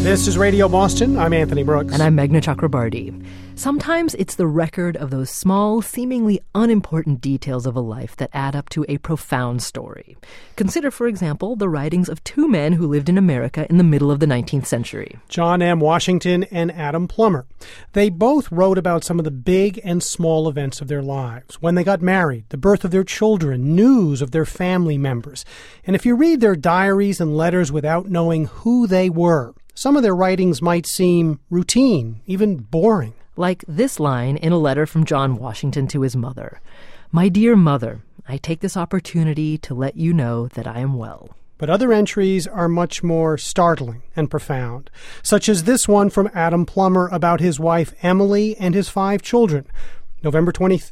This is Radio Boston. I'm Anthony Brooks. And I'm Meghna Chakrabarti. Sometimes it's the record of those small, seemingly unimportant details of a life that add up to a profound story. Consider, for example, the writings of two men who lived in America in the middle of the 19th century. John M. Washington and Adam Plummer. They both wrote about some of the big and small events of their lives. When they got married, the birth of their children, news of their family members. And if you read their diaries and letters without knowing who they were, some of their writings might seem routine, even boring. Like this line in a letter from John Washington to his mother. "My dear mother, I take this opportunity to let you know that I am well." But other entries are much more startling and profound, such as this one from Adam Plummer about his wife Emily and his 5 children. November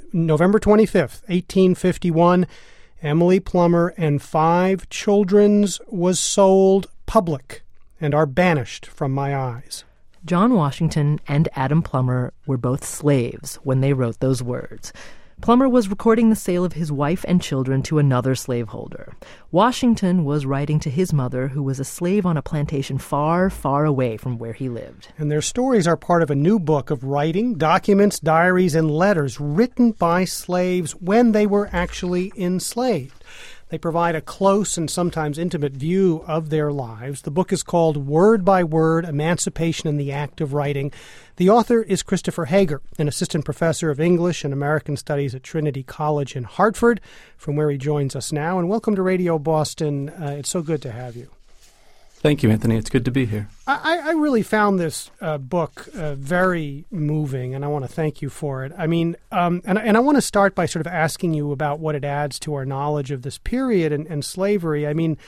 25th, 1851, Emily Plummer and 5 children's was sold public and are banished from my eyes. John Washington and Adam Plummer were both slaves when they wrote those words. Plummer was recording the sale of his wife and children to another slaveholder. Washington was writing to his mother, who was a slave on a plantation far, far away from where he lived. And their stories are part of a new book of writing, documents, diaries, and letters written by slaves when they were actually enslaved. They provide a close and sometimes intimate view of their lives. The book is called Word by Word, Emancipation in the Act of Writing. The author is Christopher Hager, an assistant professor of English and American Studies at Trinity College in Hartford, from where he joins us now. And welcome to Radio Boston. It's so good to have you. Thank you, Anthony. It's good to be here. I really found this book very moving, and I want to thank you for it. I mean, and I want to start by sort of asking you about what it adds to our knowledge of this period and slavery. I mean,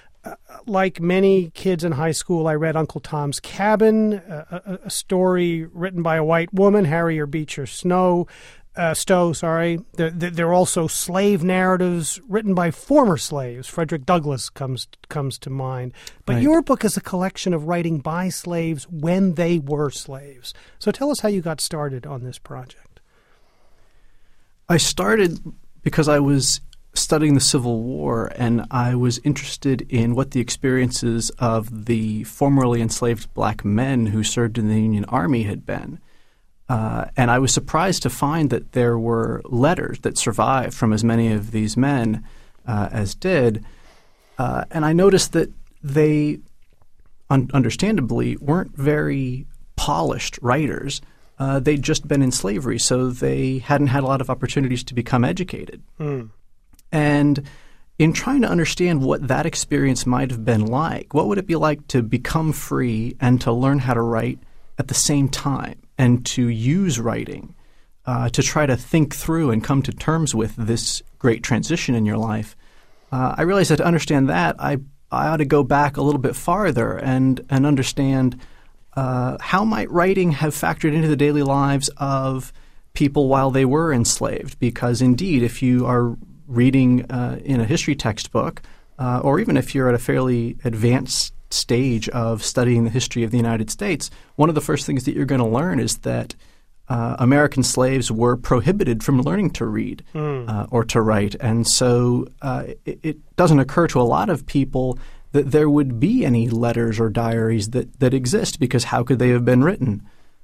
like many kids in high school, I read Uncle Tom's Cabin, a story written by a white woman, Harriet Beecher Stowe. There are also slave narratives written by former slaves. Frederick Douglass comes to mind. But Right. Your book is a collection of writing by slaves when they were slaves. So tell us how you got started on this project. I started because I was studying the Civil War, and I was interested in what the experiences of the formerly enslaved black men who served in the Union Army had been. And I was surprised to find that there were letters that survived from as many of these men as did. And I noticed that they, understandably, weren't very polished writers. They'd just been in slavery, so they hadn't had a lot of opportunities to become educated. And in trying to understand what that experience might have been like, what would it be like to become free and to learn how to write at the same time, and to use writing to try to think through and come to terms with this great transition in your life, I realized that to understand that, I ought to go back a little bit farther and understand how might writing have factored into the daily lives of people while they were enslaved. Because indeed, if you are reading in a history textbook, or even if you're at a fairly advanced stage of studying the history of the United States, one of the first things that you're going to learn is that American slaves were prohibited from learning to read or to write. And so it doesn't occur to a lot of people that there would be any letters or diaries that exist, because how could they have been written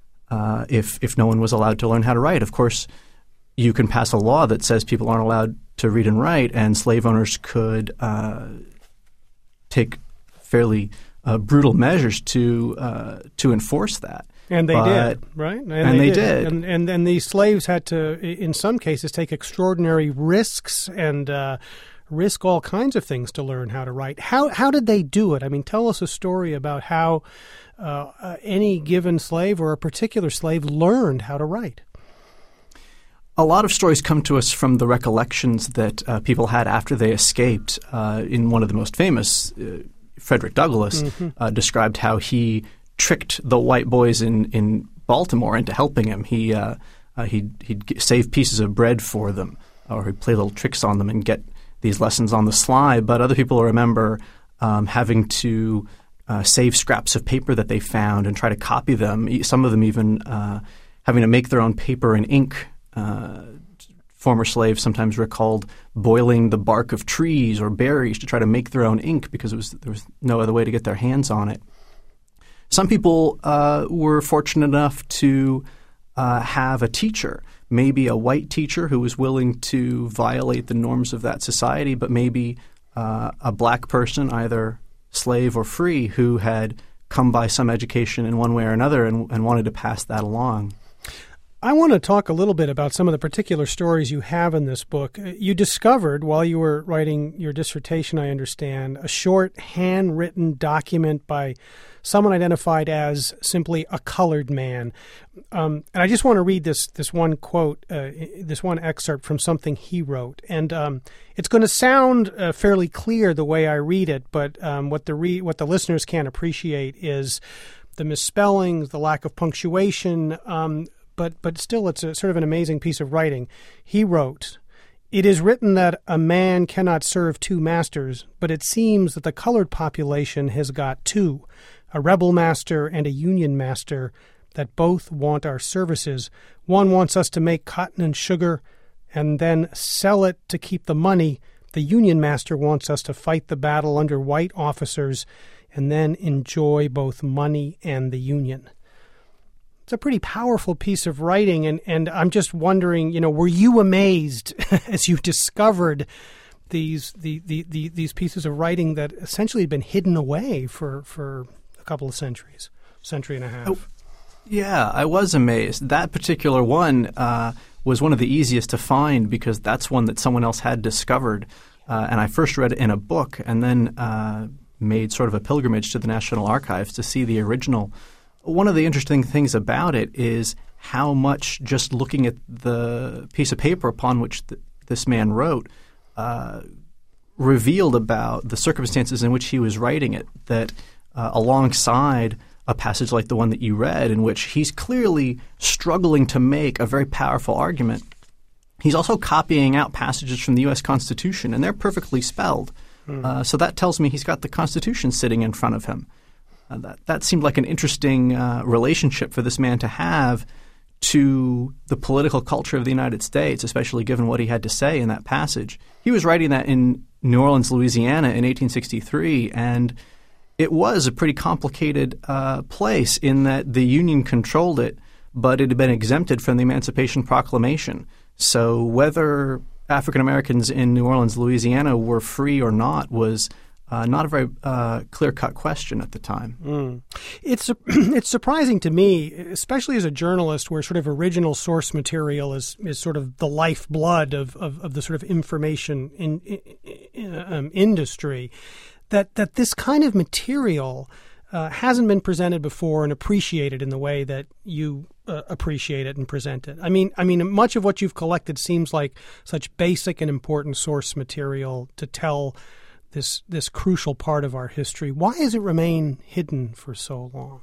if no one was allowed to learn how to write? Of course, you can pass a law that says people aren't allowed to read and write, and slave owners could take fairly brutal measures to enforce that. And they did, right? And they did. And these slaves had to, in some cases, take extraordinary risks and risk all kinds of things to learn how to write. How did they do it? I mean, tell us a story about how any given slave or a particular slave learned how to write. A lot of stories come to us from the recollections that people had after they escaped. In one of the most famous, Frederick Douglass described how he tricked the white boys in Baltimore into helping him. He'd save pieces of bread for them, or he'd play little tricks on them and get these lessons on the sly. But other people remember having to save scraps of paper that they found and try to copy them. Some of them even having to make their own paper and ink. Former slaves sometimes recalled boiling the bark of trees or berries to try to make their own ink because there was no other way to get their hands on it. Some people were fortunate enough to have a teacher, maybe a white teacher who was willing to violate the norms of that society, but maybe a black person, either slave or free, who had come by some education in one way or another and wanted to pass that along. I want to talk a little bit about some of the particular stories you have in this book. You discovered, while you were writing your dissertation, I understand, a short handwritten document by someone identified as simply a colored man. And I just want to read this one quote, this one excerpt from something he wrote. And it's going to sound fairly clear the way I read it, but what the listeners can't appreciate is the misspellings, the lack of punctuation, but still it's a sort of an amazing piece of writing. He wrote, "It is written that a man cannot serve two masters, but it seems that the colored population has got two, a rebel master and a union master, that both want our services. One wants us to make cotton and sugar and then sell it to keep the money. The union master wants us to fight the battle under white officers and then enjoy both money and the union." It's a pretty powerful piece of writing, and I'm just wondering, were you amazed as you discovered these pieces of writing that essentially had been hidden away for a couple of centuries, century and a half? Oh, yeah, I was amazed. That particular one was one of the easiest to find because that's one that someone else had discovered, and I first read it in a book and then made sort of a pilgrimage to the National Archives to see the original. One of the interesting things about it is how much just looking at the piece of paper upon which this man wrote revealed about the circumstances in which he was writing it, that alongside a passage like the one that you read in which he's clearly struggling to make a very powerful argument, he's also copying out passages from the U.S. Constitution, and they're perfectly spelled. So that tells me he's got the Constitution sitting in front of him. That seemed like an interesting relationship for this man to have to the political culture of the United States, especially given what he had to say in that passage. He was writing that in New Orleans, Louisiana in 1863, and it was a pretty complicated place in that the Union controlled it, but it had been exempted from the Emancipation Proclamation. So whether African Americans in New Orleans, Louisiana were free or not was not a very clear-cut question at the time. It's surprising to me, especially as a journalist, where sort of original source material is sort of the lifeblood of the sort of information industry, that this kind of material hasn't been presented before and appreciated in the way that you appreciate it and present it. I mean, much of what you've collected seems like such basic and important source material to tell this crucial part of our history. Why has it remained hidden for so long?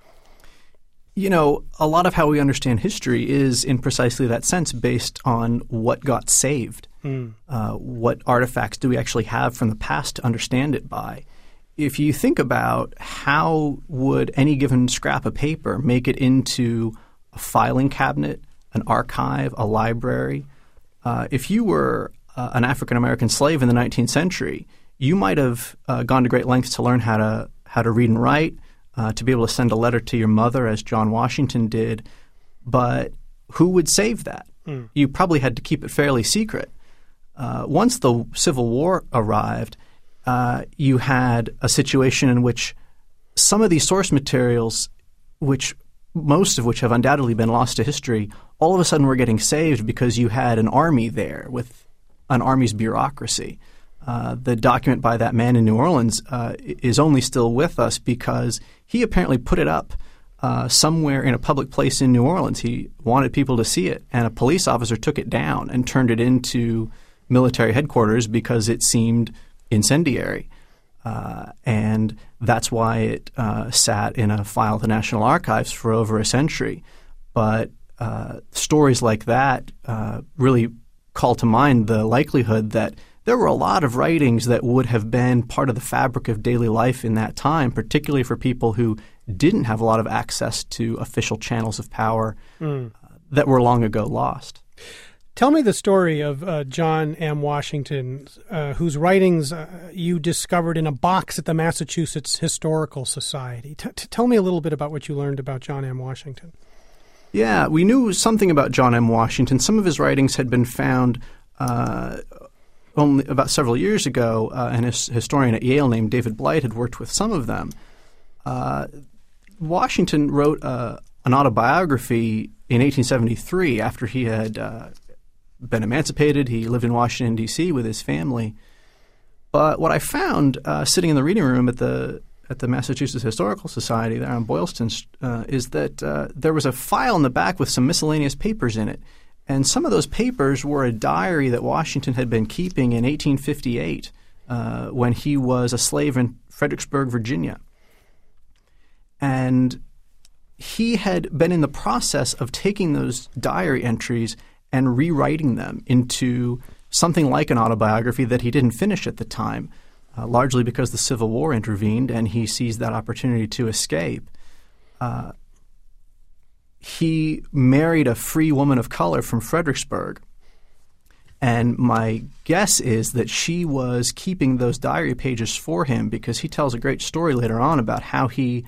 A lot of how we understand history is in precisely that sense based on what got saved. What artifacts do we actually have from the past to understand it by? If you think about how would any given scrap of paper make it into a filing cabinet, an archive, a library, if you were an African-American slave in the 19th century, you might have gone to great lengths to learn how to read and write, to be able to send a letter to your mother, as John Washington did. But who would save that? You probably had to keep it fairly secret. Once the Civil War arrived, you had a situation in which some of these source materials, most of which have undoubtedly been lost to history, all of a sudden were getting saved because you had an army there with an army's bureaucracy. The document by that man in New Orleans is only still with us because he apparently put it up somewhere in a public place in New Orleans. He wanted people to see it, and a police officer took it down and turned it into military headquarters because it seemed incendiary. And that's why it sat in a file at the National Archives for over a century. But stories like that really call to mind the likelihood that there were a lot of writings that would have been part of the fabric of daily life in that time, particularly for people who didn't have a lot of access to official channels of power that were long ago lost. Tell me the story of John M. Washington, whose writings you discovered in a box at the Massachusetts Historical Society. Tell me a little bit about what you learned about John M. Washington. Yeah, we knew something about John M. Washington. Some of his writings had been found only about several years ago, and a historian at Yale named David Blight had worked with some of them. Washington wrote an autobiography in 1873 after he had been emancipated. He lived in Washington, D.C. with his family. But what I found sitting in the reading room at the Massachusetts Historical Society there on Boylston is that there was a file in the back with some miscellaneous papers in it. And some of those papers were a diary that Washington had been keeping in 1858 when he was a slave in Fredericksburg, Virginia. And he had been in the process of taking those diary entries and rewriting them into something like an autobiography that he didn't finish at the time, largely because the Civil War intervened and he seized that opportunity to escape. He married a free woman of color from Fredericksburg, and my guess is that she was keeping those diary pages for him because he tells a great story later on about how he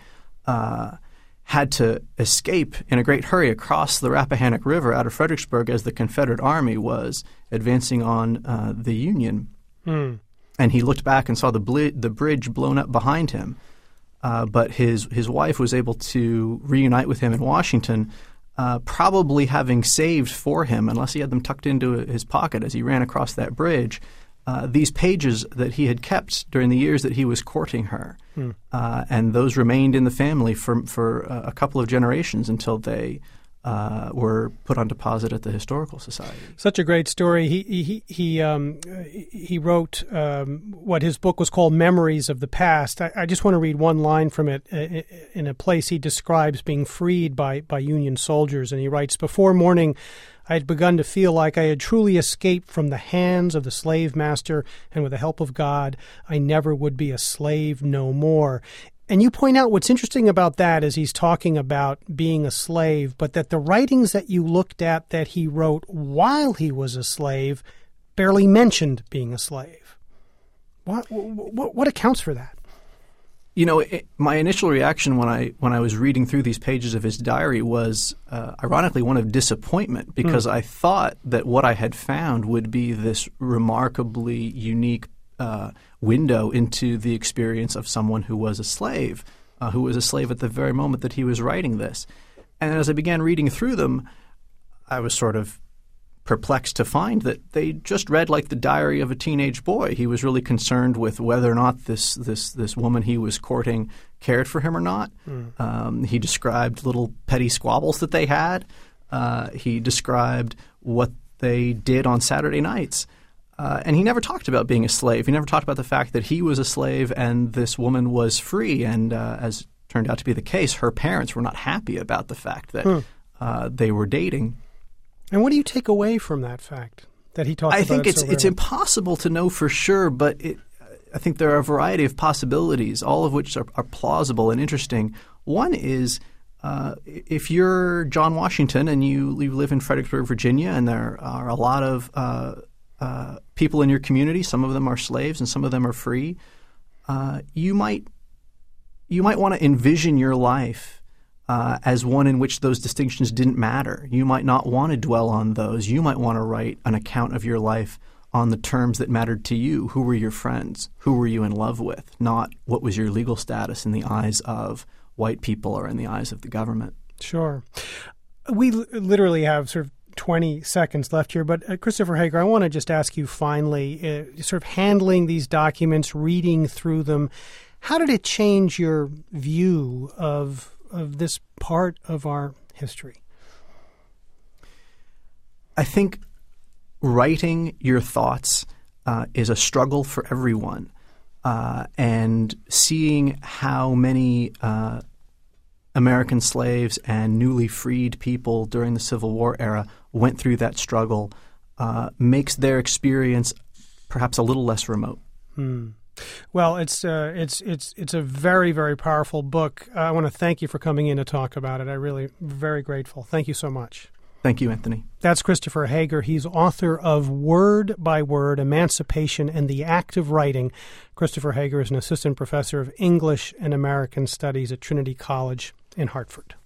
had to escape in a great hurry across the Rappahannock River out of Fredericksburg as the Confederate Army was advancing on the Union. And he looked back and saw the bridge blown up behind him. But his wife was able to reunite with him in Washington, probably having saved for him, unless he had them tucked into his pocket as he ran across that bridge, these pages that he had kept during the years that he was courting her. And those remained in the family for a couple of generations until they were put on deposit at the Historical Society. Such a great story. He wrote what his book was called Memories of the Past. I just want to read one line from it in a place he describes being freed by Union soldiers. And he writes, "Before morning, I had begun to feel like I had truly escaped from the hands of the slave master, and with the help of God, I never would be a slave no more." And you point out what's interesting about that is he's talking about being a slave, but that the writings that you looked at that he wrote while he was a slave barely mentioned being a slave. What accounts for that? You know, my initial reaction when I was reading through these pages of his diary was, ironically, one of disappointment because I thought that what I had found would be this remarkably unique window into the experience of someone who was a slave at the very moment that he was writing this. And as I began reading through them, I was sort of perplexed to find that they just read like the diary of a teenage boy. He was really concerned with whether or not this woman he was courting cared for him or not. He described little petty squabbles that they had. He described what they did on Saturday nights. And he never talked about being a slave. He never talked about the fact that he was a slave and this woman was free. And as turned out to be the case, her parents were not happy about the fact that they were dating. And what do you take away from that fact that he talked about? I think it's impossible to know for sure, but I think there are a variety of possibilities, all of which are plausible and interesting. One is if you're John Washington and you live in Fredericksburg, Virginia, and there are a lot of people in your community, some of them are slaves and some of them are free, you might want to envision your life as one in which those distinctions didn't matter. You might not want to dwell on those. You might want to write an account of your life on the terms that mattered to you. Who were your friends? Who were you in love with? Not what was your legal status in the eyes of white people or in the eyes of the government. Sure. We literally have sort of 20 seconds left here, but Christopher Hager, I want to just ask you finally, sort of handling these documents, reading through them, how did it change your view of this part of our history? I think writing your thoughts is a struggle for everyone, and seeing how many American slaves and newly freed people during the Civil War era went through that struggle makes their experience perhaps a little less remote. Well, it's a very, very powerful book. I want to thank you for coming in to talk about it. I'm really very grateful. Thank you so much. Thank you, Anthony. That's Christopher Hager. He's author of Word by Word, Emancipation and the Act of Writing. Christopher Hager is an assistant professor of English and American Studies at Trinity College in Hartford.